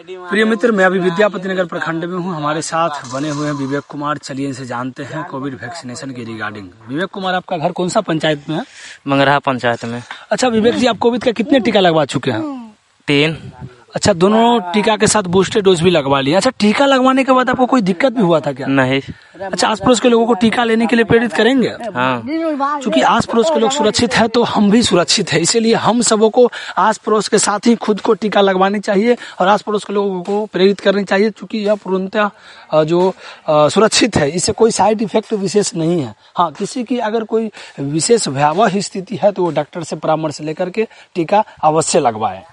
प्रिय मित्र, मैं अभी विद्यापति नगर प्रखंड में हूँ। हमारे साथ बने हुए हैं विवेक कुमार। चलिए इनसे जानते हैं कोविड वैक्सीनेशन के रिगार्डिंग। विवेक कुमार, आपका घर कौन सा पंचायत में है? मंगरहा पंचायत में। अच्छा विवेक जी, आप कोविड का कितने टीका लगवा चुके हैं? 3। अच्छा, दोनों टीका के साथ बूस्टर डोज भी लगवा लिया। अच्छा, टीका लगवाने के बाद आपको कोई दिक्कत भी हुआ था क्या? नहीं। अच्छा, आस पड़ोस के लोगों को टीका लेने के लिए प्रेरित करेंगे? हाँ। क्योंकि आस पड़ोस के लोग सुरक्षित है तो हम भी सुरक्षित है, इसीलिए हम सबों को आस पड़ोस के साथ ही खुद को टीका लगवानी चाहिए और आस पड़ोस के लोगों को प्रेरित करनी चाहिए। क्योंकि यह पूर्णतः जो सुरक्षित है, इससे कोई साइड इफेक्ट विशेष नहीं है। हाँ, किसी की अगर कोई विशेष भयावह स्थिति है तो वो डॉक्टर से परामर्श लेकर के टीका अवश्य लगवाए।